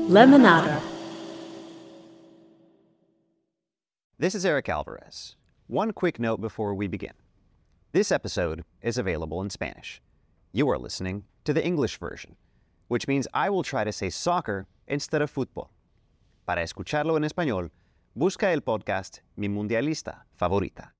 Lemonada. This is Eric Alvarez. One quick note before we begin. This episode is available in Spanish. You are listening to the English version, which means I will try to say soccer instead of fútbol. Para escucharlo en español, busca el podcast Mi Mundialista Favorita.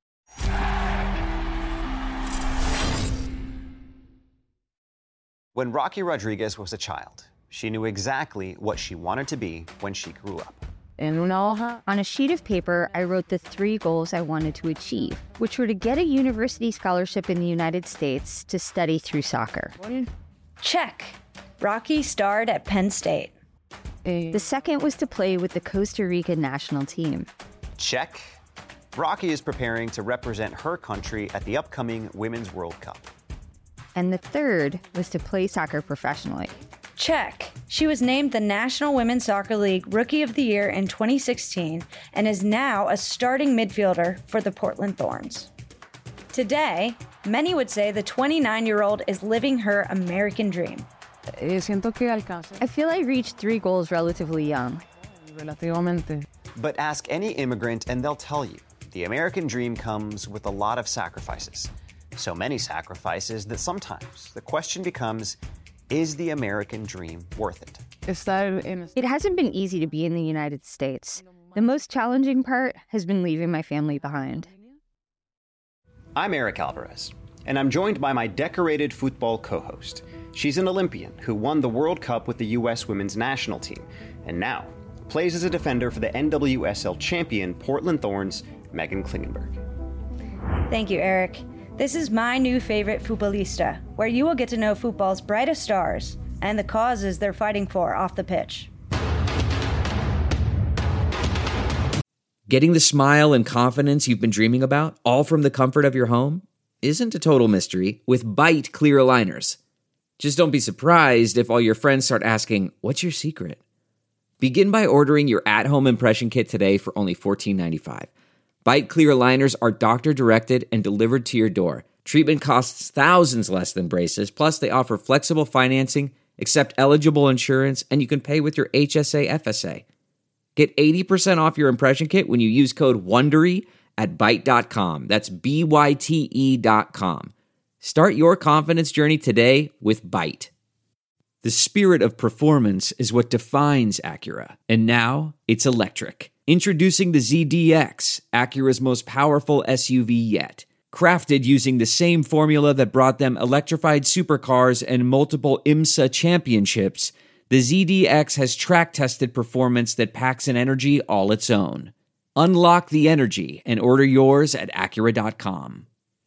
When Rocky Rodriguez was a child, she knew exactly what she wanted to be when she grew up. On a sheet of paper, I wrote the 3 goals I wanted to achieve, which were to get a university scholarship in the United States to study through soccer. Check. Rocky starred at Penn State. The second was to play with the Costa Rica national team. Check. Rocky is preparing to represent her country at the upcoming Women's World Cup. And the third was to play soccer professionally. Check. She was named the National Women's Soccer League Rookie of the Year in 2016 and is now a starting midfielder for the Portland Thorns. Today, many would say the 29-year-old is living her American dream. I feel I reached 3 goals relatively young. But ask any immigrant and they'll tell you, the American dream comes with a lot of sacrifices. So many sacrifices that sometimes the question becomes, is the American dream worth it? It hasn't been easy to be in the United States. The most challenging part has been leaving my family behind. I'm Eric Alvarez, and I'm joined by my decorated football co-host. She's an Olympian who won the World Cup with the U.S. women's national team, and now plays as a defender for the NWSL champion Portland Thorns, Meghan Klingenberg. Thank you, Eric. This is my new favorite Futbolista, where you will get to know football's brightest stars and the causes they're fighting for off the pitch. Getting the smile and confidence you've been dreaming about, all from the comfort of your home, isn't a total mystery with Byte clear aligners. Just don't be surprised if all your friends start asking, what's your secret? Begin by ordering your at-home impression kit today for only $14.95. Byte clear aligners are doctor-directed and delivered to your door. Treatment costs thousands less than braces, plus they offer flexible financing, accept eligible insurance, and you can pay with your HSA FSA. Get 80% off your impression kit when you use code WONDERY at Byte.com. That's BYTE.com. Start your confidence journey today with Byte. The spirit of performance is what defines Acura, and now it's electric. Introducing the ZDX, Acura's most powerful SUV yet. Crafted using the same formula that brought them electrified supercars and multiple IMSA championships, the ZDX has track-tested performance that packs an energy all its own. Unlock the energy and order yours at Acura.com.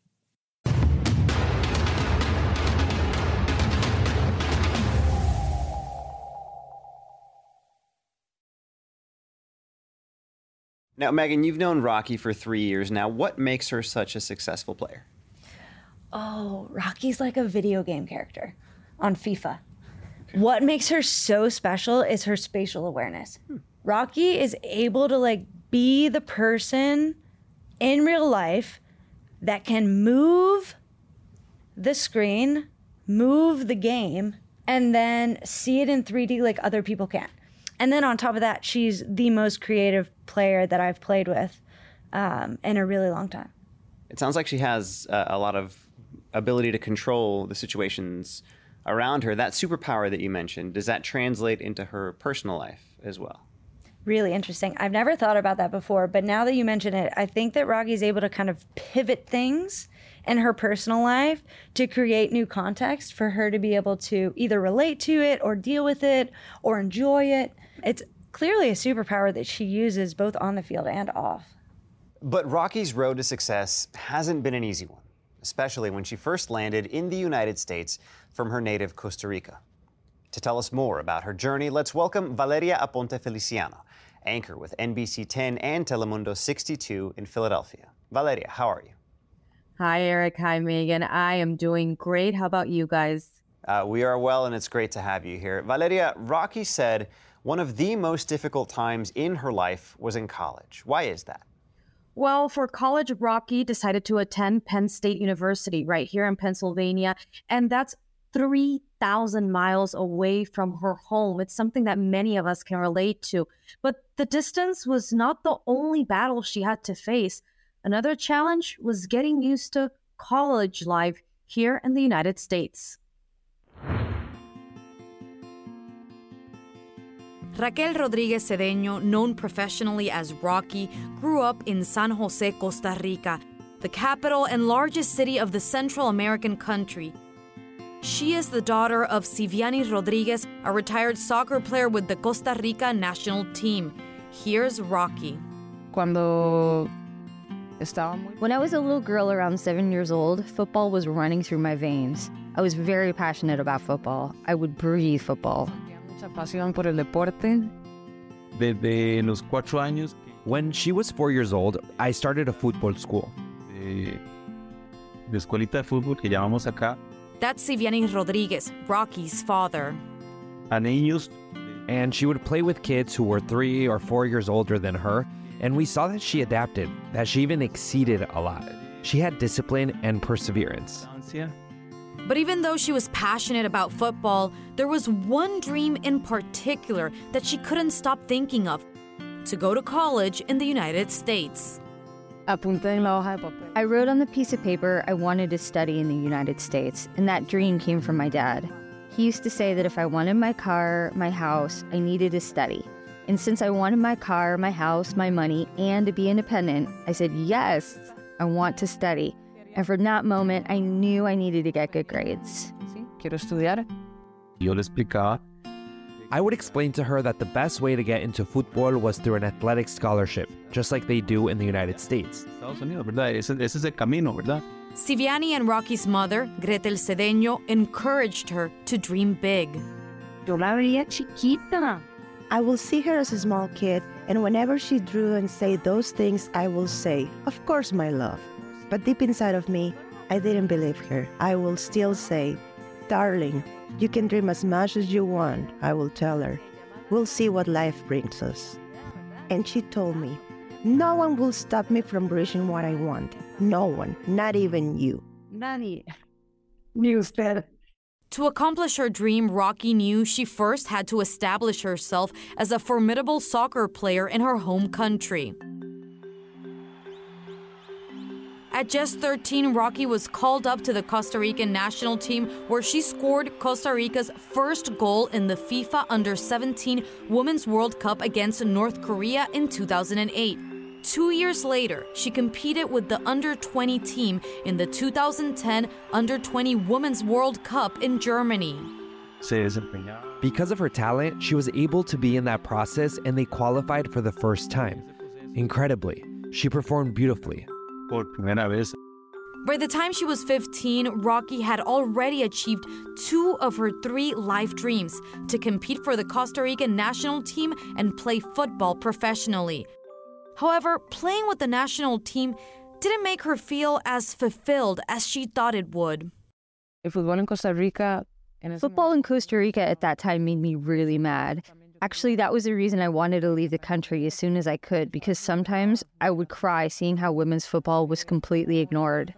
Now, Meghan, you've known Rocky for 3 years now. What makes her such a successful player? Oh, Rocky's like a video game character on FIFA. What makes her so special is her spatial awareness. Rocky is able to be the person in real life that can move the screen, move the game, and then see it in 3D like other people can't. And then on top of that, she's the most creative player that I've played with in a really long time. It sounds like she has a lot of ability to control the situations around her. That superpower that you mentioned, does that translate into her personal life as well? Really interesting. I've never thought about that before, but now that you mention it, I think that Rocky's able to kind of pivot things in her personal life to create new context for her to be able to either relate to it or deal with it or enjoy it. It's clearly a superpower that she uses both on the field and off. But Rocky's road to success hasn't been an easy one, especially when she first landed in the United States from her native Costa Rica. To tell us more about her journey, let's welcome Valeria Aponte Feliciano, anchor with NBC 10 and Telemundo 62 in Philadelphia. Valeria, how are you? Hi, Eric. Hi, Megan. I am doing great. How about you guys? We are well, and it's great to have you here. Valeria, Rocky said one of the most difficult times in her life was in college. Why is that? Well, for college, Rocky decided to attend Penn State University right here in Pennsylvania. And that's 3,000 miles away from her home. It's something that many of us can relate to. But the distance was not the only battle she had to face. Another challenge was getting used to college life here in the United States. Raquel Rodriguez Cedeño, known professionally as Rocky, grew up in San Jose, Costa Rica, the capital and largest city of the Central American country. She is the daughter of Siviani Rodriguez, a retired soccer player with the Costa Rica national team. Here's Rocky. When I was a little girl around 7 years old, football was running through my veins. I was very passionate about football. I would breathe football. When she was 4 years old, I started a football school. That's Siviani Rodriguez, Rocky's father. And she would play with kids who were 3 or 4 years older than her, and we saw that she adapted, that she even exceeded a lot. She had discipline and perseverance. But even though she was passionate about football, there was one dream in particular that she couldn't stop thinking of: to go to college in the United States. I wrote on the piece of paper I wanted to study in the United States, and that dream came from my dad. He used to say that if I wanted my car, my house, I needed to study. And since I wanted my car, my house, my money, and to be independent, I said, yes, I want to study. And from that moment, I knew I needed to get good grades. I would explain to her that the best way to get into football was through an athletic scholarship, just like they do in the United States. Siviani and Rocky's mother, Gretel Cedeño, encouraged her to dream big. I will see her as a small kid, and whenever she drew and said those things, I will say, of course, my love. But deep inside of me, I didn't believe her. I will still say, darling, you can dream as much as you want, I will tell her. We'll see what life brings us. And she told me, no one will stop me from reaching what I want. No one, not even you. To accomplish her dream, Rocky knew she first had to establish herself as a formidable soccer player in her home country. At just 13, Rocky was called up to the Costa Rican national team, where she scored Costa Rica's first goal in the FIFA Under-17 Women's World Cup against North Korea in 2008. 2 years later, she competed with the Under-20 team in the 2010 Under-20 Women's World Cup in Germany. Because of her talent, she was able to be in that process, and they qualified for the first time. Incredibly, she performed beautifully. By the time she was 15, Rocky had already achieved 2 of her 3 life dreams: to compete for the Costa Rican national team and play football professionally. However, playing with the national team didn't make her feel as fulfilled as she thought it would. Football in Costa Rica at that time made me really mad. Actually, that was the reason I wanted to leave the country as soon as I could, because sometimes I would cry seeing how women's football was completely ignored.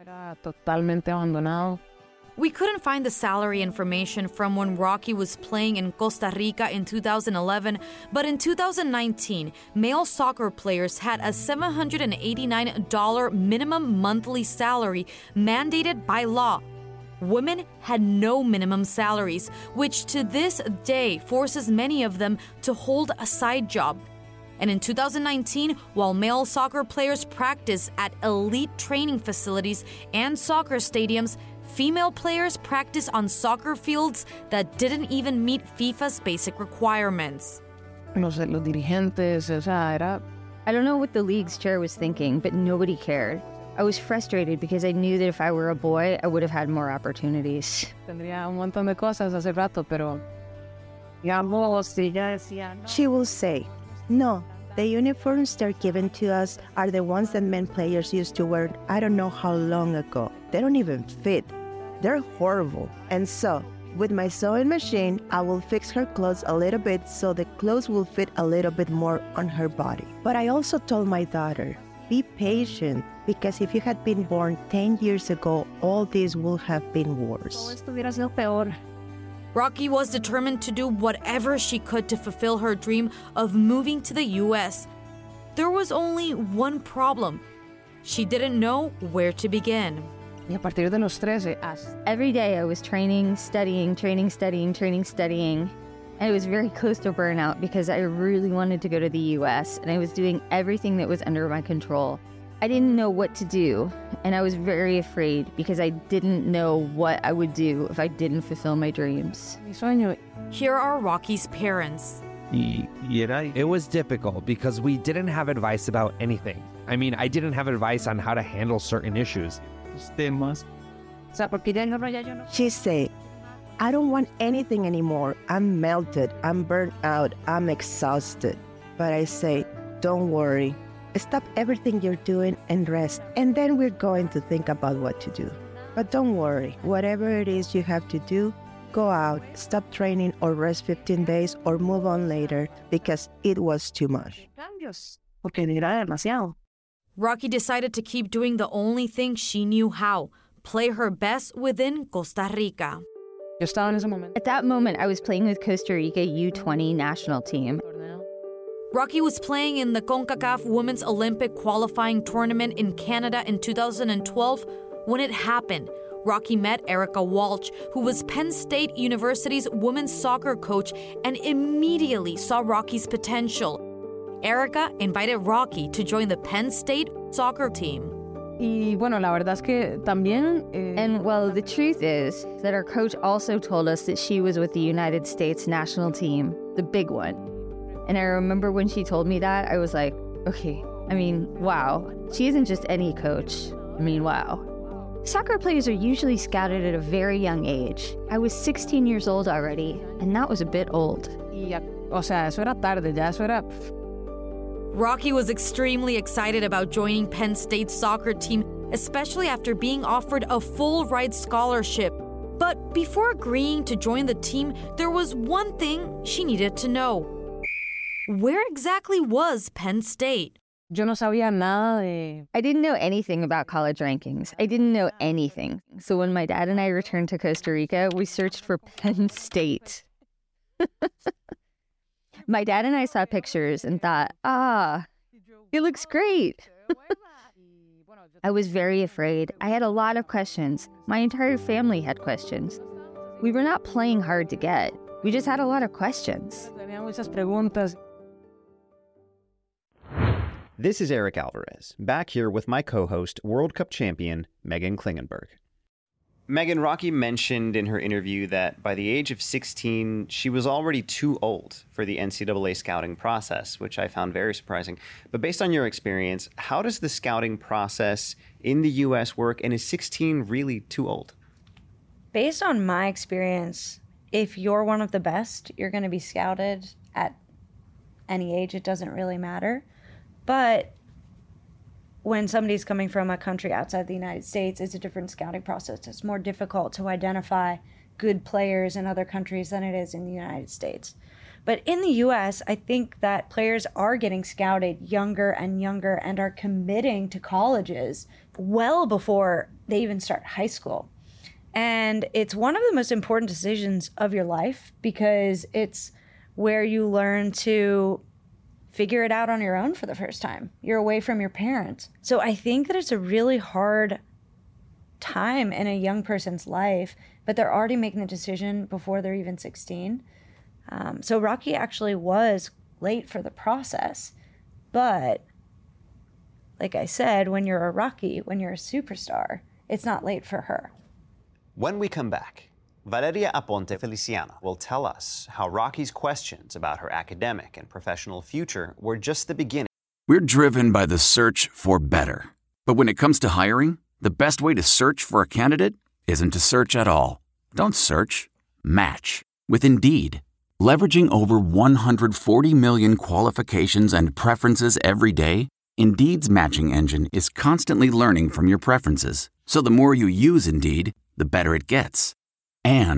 We couldn't find the salary information from when Rocky was playing in Costa Rica in 2011, but in 2019, male soccer players had a $789 minimum monthly salary mandated by law. Women had no minimum salaries, which to this day forces many of them to hold a side job. And in 2019, while male soccer players practice at elite training facilities and soccer stadiums, female players practice on soccer fields that didn't even meet FIFA's basic requirements. I don't know what the league's chair was thinking, but nobody cared. I was frustrated because I knew that if I were a boy, I would have had more opportunities. She will say, no, the uniforms they're given to us are the ones that men players used to wear I don't know how long ago. They don't even fit. They're horrible. And so, with my sewing machine, I will fix her clothes a little bit so the clothes will fit a little bit more on her body. But I also told my daughter, be patient, because if you had been born 10 years ago, all this would have been worse. Rocky was determined to do whatever she could to fulfill her dream of moving to the US. There was only one problem. She didn't know where to begin. Every day I was training, studying, and it was very close to burnout because I really wanted to go to the US and I was doing everything that was under my control. I didn't know what to do, and I was very afraid because I didn't know what I would do if I didn't fulfill my dreams. Here are Rocky's parents. It was difficult because we didn't have advice about anything. I mean, I didn't have advice on how to handle certain issues. She said, I don't want anything anymore. I'm melted, I'm burnt out, I'm exhausted. But I say, don't worry. Stop everything you're doing and rest, and then we're going to think about what to do. But don't worry, whatever it is you have to do, go out, stop training, or rest 15 days, or move on later, because it was too much. Rocky decided to keep doing the only thing she knew how, play her best within Costa Rica. At that moment, I was playing with Costa Rica U20 national team. Rocky was playing in the CONCACAF Women's Olympic Qualifying Tournament in Canada in 2012 when it happened. Rocky met Erica Walsh, who was Penn State University's women's soccer coach, and immediately saw Rocky's potential. Erica invited Rocky to join the Penn State soccer team. And well, the truth is that our coach also told us that she was with the United States national team, the big one. And I remember when she told me that, I was like, okay, wow. She isn't just any coach. Wow. Soccer players are usually scouted at a very young age. I was 16 years old already, and that was a bit old. Rocky was extremely excited about joining Penn State's soccer team, especially after being offered a full-ride scholarship. But before agreeing to join the team, there was one thing she needed to know. Where exactly was Penn State? I didn't know anything about college rankings. I didn't know anything. So when my dad and I returned to Costa Rica, we searched for Penn State. My dad and I saw pictures and thought, it looks great. I was very afraid. I had a lot of questions. My entire family had questions. We were not playing hard to get. We just had a lot of questions. This is Eric Alvarez, back here with my co-host, World Cup champion, Megan Klingenberg. Megan, Rocky mentioned in her interview that by the age of 16, she was already too old for the NCAA scouting process, which I found very surprising. But based on your experience, how does the scouting process in the U.S. work, and is 16 really too old? Based on my experience, if you're one of the best, you're going to be scouted at any age. It doesn't really matter. But when somebody's coming from a country outside the United States, it's a different scouting process. It's more difficult to identify good players in other countries than it is in the United States. But in the US, I think that players are getting scouted younger and younger and are committing to colleges well before they even start high school. And it's one of the most important decisions of your life because it's where you learn to figure it out on your own for the first time. You're away from your parents. So I think that it's a really hard time in a young person's life, but they're already making the decision before they're even 16. So Rocky actually was late for the process. But like I said, when you're a Rocky, when you're a superstar, it's not late for her. When we come back, Valeria Aponte Feliciano will tell us how Rocky's questions about her academic and professional future were just the beginning. We're driven by the search for better. But when it comes to hiring, the best way to search for a candidate isn't to search at all. Don't search, match with Indeed. Leveraging over 140 million qualifications and preferences every day, Indeed's matching engine is constantly learning from your preferences. So the more you use Indeed, the better it gets. And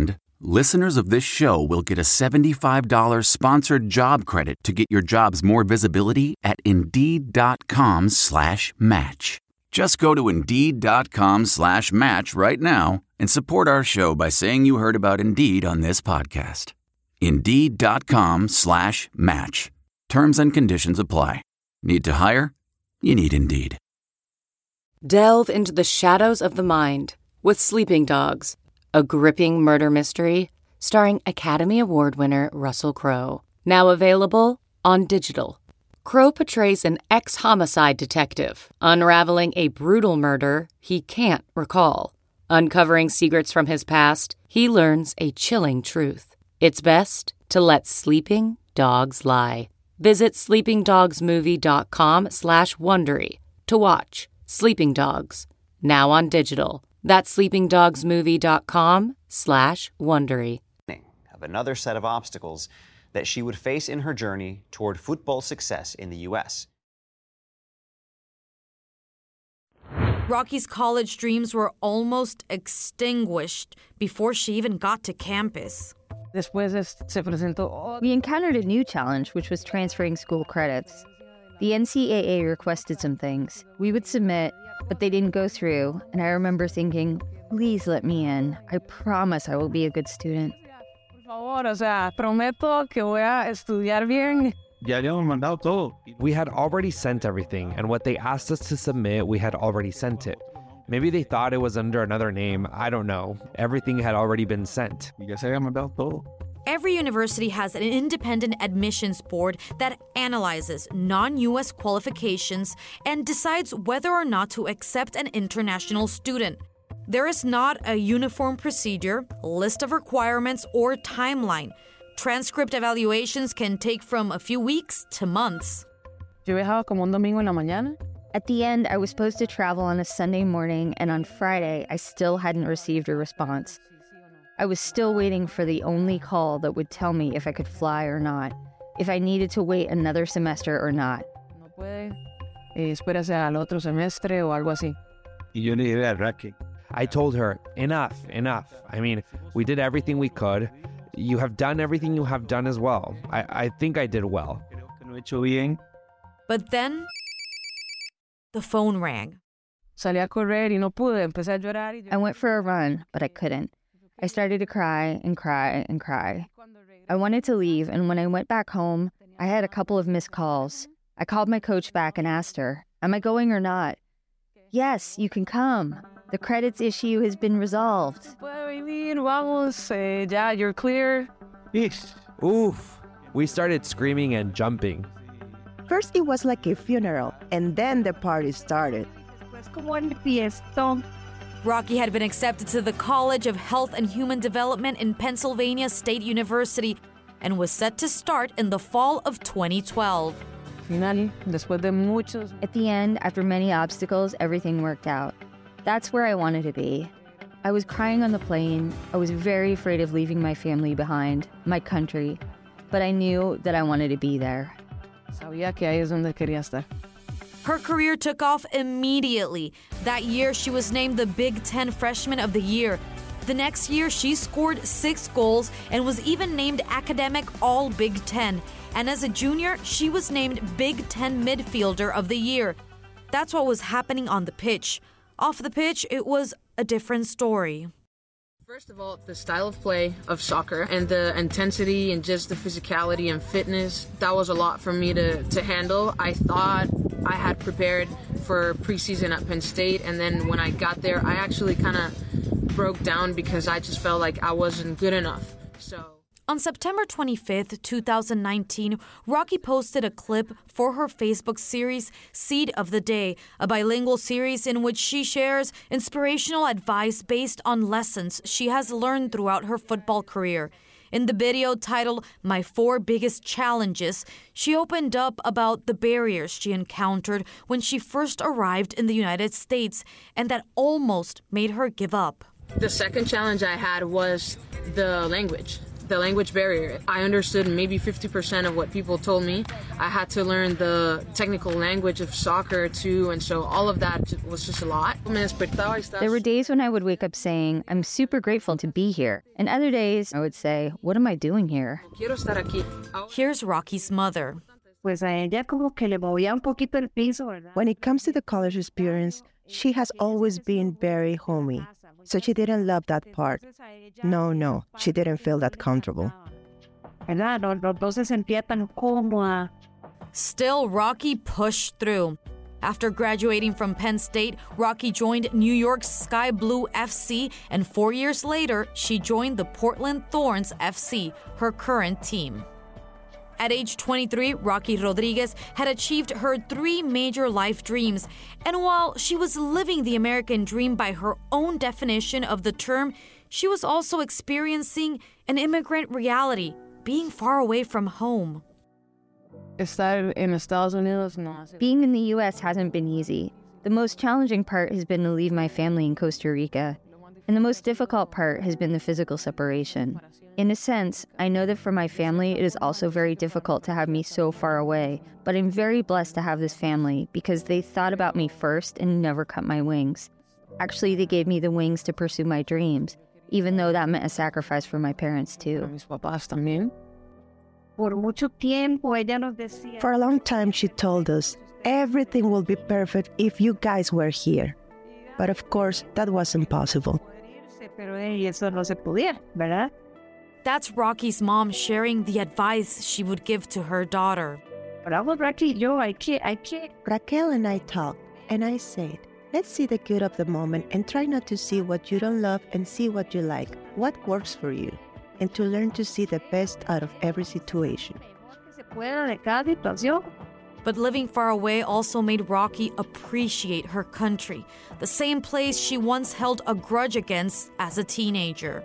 listeners of this show will get a $75 sponsored job credit to get your jobs more visibility at Indeed.com/match. Just go to Indeed.com/match right now and support our show by saying you heard about Indeed on this podcast. Indeed.com/match. Terms and conditions apply. Need to hire? You need Indeed. Delve into the shadows of the mind with Sleeping Dogs, a gripping murder mystery starring Academy Award winner Russell Crowe. Now available on digital. Crowe portrays an ex-homicide detective unraveling a brutal murder he can't recall. Uncovering secrets from his past, he learns a chilling truth. It's best to let sleeping dogs lie. Visit sleepingdogsmovie.com/Wondery to watch Sleeping Dogs, now on digital. That's sleepingdogsmovie.com/Wondery. Of another set of obstacles that she would face in her journey toward football success in the U.S. Rocky's college dreams were almost extinguished before she even got to campus. We encountered a new challenge, which was transferring school credits. The NCAA requested some things. We would submit, but they didn't go through, and I remember thinking, please let me in. I promise I will be a good student. We had already sent everything, and what they asked us to submit, we had already sent it. Maybe they thought it was under another name. I don't know. Everything had already been sent. Every university has an independent admissions board that analyzes non-U.S. qualifications and decides whether or not to accept an international student. There is not a uniform procedure, list of requirements, or timeline. Transcript evaluations can take from a few weeks to months. At the end, I was supposed to travel on a Sunday morning, and on Friday, I still hadn't received a response. I was still waiting for the only call that would tell me if I could fly or not, if I needed to wait another semester or not. I told her, enough. I mean, we did everything we could. You have done everything you have done as well. I think I did well. But then, the phone rang. I went for a run, but I couldn't. I started to cry and cry and cry. I wanted to leave, and when I went back home, I had a couple of missed calls. I called my coach back and asked her, am I going or not? Yes, you can come. The credits issue has been resolved. You're clear. Oof. We started screaming and jumping. First, it was like a funeral, and then the party started. Rocky had been accepted to the College of Health and Human Development in Pennsylvania State University and was set to start in the fall of 2012. At the end, after many obstacles, everything worked out. That's where I wanted to be. I was crying on the plane. I was very afraid of leaving my family behind, my country, but I knew that I wanted to be there. Her career took off immediately. That year, she was named the Big Ten Freshman of the Year. The next year, she scored 6 goals and was even named Academic All-Big Ten. And as a junior, she was named Big Ten Midfielder of the Year. That's what was happening on the pitch. Off the pitch, it was a different story. First of all, the style of play of soccer and the intensity and just the physicality and fitness, that was a lot for me to handle. I thought I had prepared for preseason at Penn State, and then when I got there, I actually kind of broke down because I just felt like I wasn't good enough. On September 25th, 2019, Rocky posted a clip for her Facebook series, Seed of the Day, a bilingual series in which she shares inspirational advice based on lessons she has learned throughout her football career. In the video titled My 4 Biggest Challenges, she opened up about the barriers she encountered when she first arrived in the United States and that almost made her give up. The second challenge I had was the language. the language barrier. I understood maybe 50% of what people told me. I had to learn the technical language of soccer too, and so all of that was just a lot. There were days when I would wake up saying, I'm super grateful to be here. And other days I would say, what am I doing here? Here's Rocky's mother. When it comes to the college experience, she has always been very homey. So she didn't love that part. No, she didn't feel that comfortable. Still, Rocky pushed through. After graduating from Penn State, Rocky joined New York's Sky Blue FC, and 4 years later, she joined the Portland Thorns FC, her current team. At age 23, Rocky Rodriguez had achieved her 3 major life dreams. And while she was living the American dream by her own definition of the term, she was also experiencing an immigrant reality, being far away from home. Being in the U.S. hasn't been easy. The most challenging part has been to leave my family in Costa Rica. And the most difficult part has been the physical separation. In a sense, I know that for my family, it is also very difficult to have me so far away, but I'm very blessed to have this family because they thought about me first and never cut my wings. Actually, they gave me the wings to pursue my dreams, even though that meant a sacrifice for my parents too. For a long time, she told us, everything will be perfect if you guys were here. But of course, that wasn't possible. That's Rocky's mom sharing the advice she would give to her daughter. Raquel and I talked, and I said, let's see the good of the moment and try not to see what you don't love and see what you like, what works for you, and to learn to see the best out of every situation. But living far away also made Rocky appreciate her country, the same place she once held a grudge against as a teenager.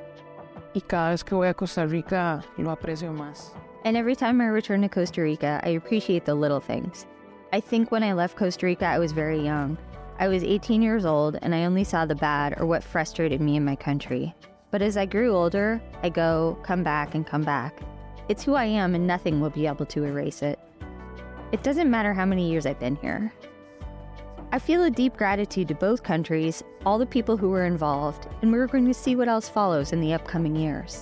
And every time I return to Costa Rica, I appreciate the little things. I think when I left Costa Rica, I was very young. I was 18 years old, and I only saw the bad or what frustrated me in my country. But as I grew older, I come back, and come back. It's who I am, and nothing will be able to erase it. It doesn't matter how many years I've been here. I feel a deep gratitude to both countries, all the people who were involved, and we're going to see what else follows in the upcoming years.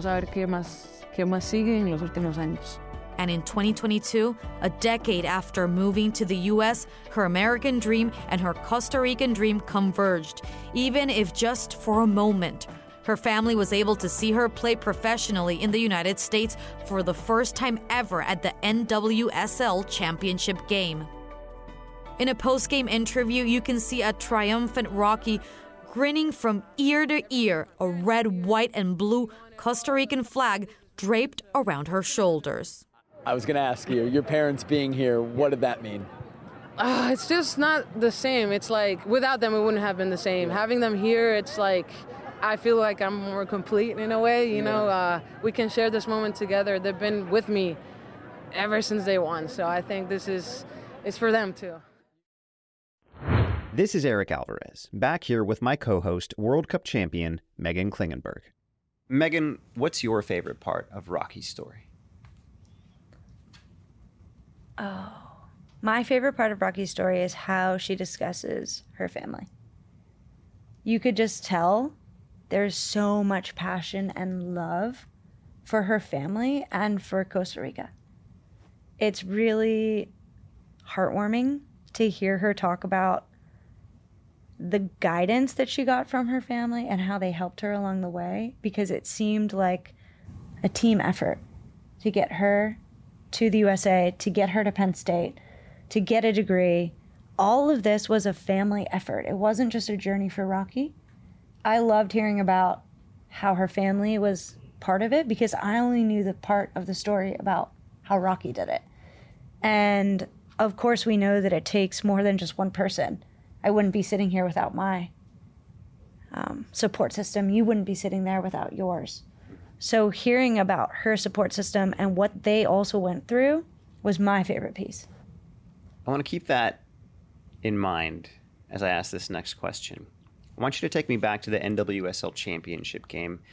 And in 2022, a decade after moving to the U.S., her American dream and her Costa Rican dream converged, even if just for a moment. Her family was able to see her play professionally in the United States for the first time ever at the NWSL Championship game. In a post-game interview, you can see a triumphant Rocky grinning from ear to ear, a red, white, and blue Costa Rican flag draped around her shoulders. I was going to ask you, your parents being here, what did that mean? It's just not the same. It's like, without them, it wouldn't have been the same. Having them here, it's like, I feel like I'm more complete in a way, you know. We can share this moment together. They've been with me ever since day one, so I think it's for them too. This is Eric Alvarez, back here with my co-host, World Cup champion, Megan Klingenberg. Megan, what's your favorite part of Rocky's story? Oh, my favorite part of Rocky's story is how she discusses her family. You could just tell there's so much passion and love for her family and for Costa Rica. It's really heartwarming to hear her talk about the guidance that she got from her family and how they helped her along the way, because it seemed like a team effort to get her to the USA, to get her to Penn State, to get a degree. All of this was a family effort. It wasn't just a journey for Rocky. I loved hearing about how her family was part of it, because I only knew the part of the story about how Rocky did it. And of course, we know that it takes more than just one person. I wouldn't be sitting here without my support system. You wouldn't be sitting there without yours. So hearing about her support system and what they also went through was my favorite piece. I want to keep that in mind as I ask this next question. I want you to take me back to the NWSL Championship game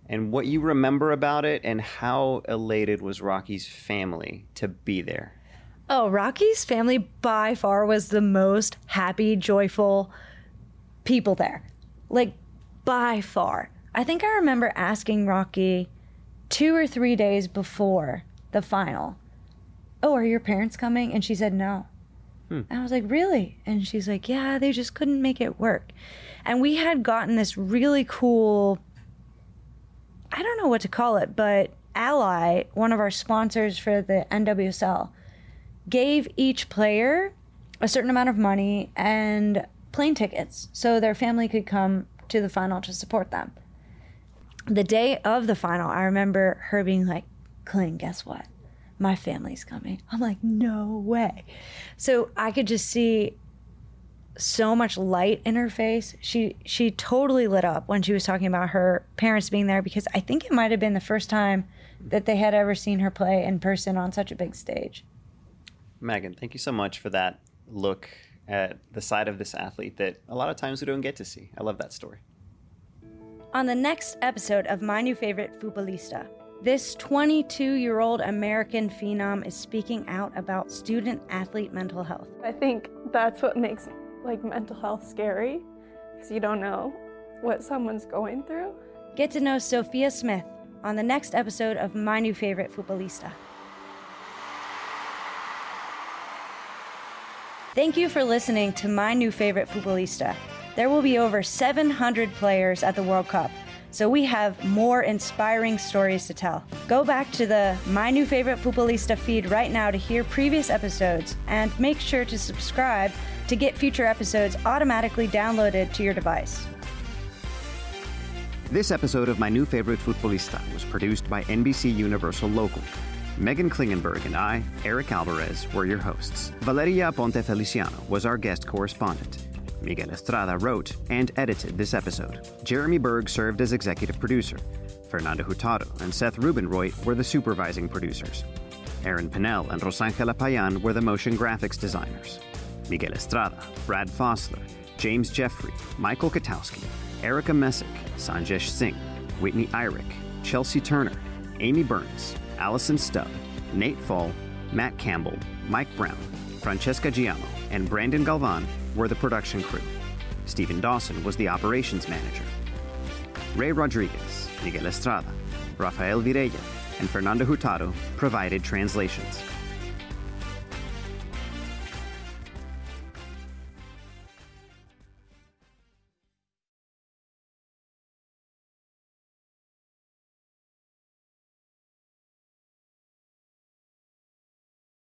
and what you remember about it, and how elated was Rocky's family to be there? Oh, Rocky's family by far was the most happy, joyful people there. Like, by far. I think I remember asking Rocky 2 or 3 days before the final, "Oh, are your parents coming?" And she said no. And I was like, "Really?" And she's like, "Yeah, they just couldn't make it work." And we had gotten this really cool, I don't know what to call it, but Ally, one of our sponsors for the NWSL, gave each player a certain amount of money and plane tickets so their family could come to the final to support them. The day of the final, I remember her being like, "Kling, guess what? My family's coming." I'm like, "No way." So I could just see so much light in her face. She totally lit up when she was talking about her parents being there, because I think it might have been the first time that they had ever seen her play in person on such a big stage. Megan, thank you so much for that look at the side of this athlete that a lot of times we don't get to see. I love that story. On the next episode of My New Favorite Futbolista, this 22-year-old American phenom is speaking out about student-athlete mental health. I think that's what makes mental health scary, because you don't know what someone's going through. Get to know Sophia Smith on the next episode of My New Favorite Futbolista. Thank you for listening to My New Favorite Futbolista. There will be over 700 players at the World Cup, so we have more inspiring stories to tell. Go back to the My New Favorite Futbolista feed right now to hear previous episodes, and make sure to subscribe to get future episodes automatically downloaded to your device. This episode of My New Favorite Futbolista was produced by NBC Universal Local. Megan Klingenberg and I, Eric Alvarez, were your hosts. Valeria Ponte Feliciano was our guest correspondent. Miguel Estrada wrote and edited this episode. Jeremy Berg served as executive producer. Fernando Hurtado and Seth Rubinroy were the supervising producers. Aaron Pinnell and Rosangela Payan were the motion graphics designers. Miguel Estrada, Brad Fossler, James Jeffrey, Michael Katowski, Erica Messick, Sanjesh Singh, Whitney Irick, Chelsea Turner, Amy Burns, Allison Stubb, Nate Fall, Matt Campbell, Mike Brown, Francesca Giamo, and Brandon Galvan were the production crew. Stephen Dawson was the operations manager. Ray Rodriguez, Miguel Estrada, Rafael Virella, and Fernando Hurtado provided translations.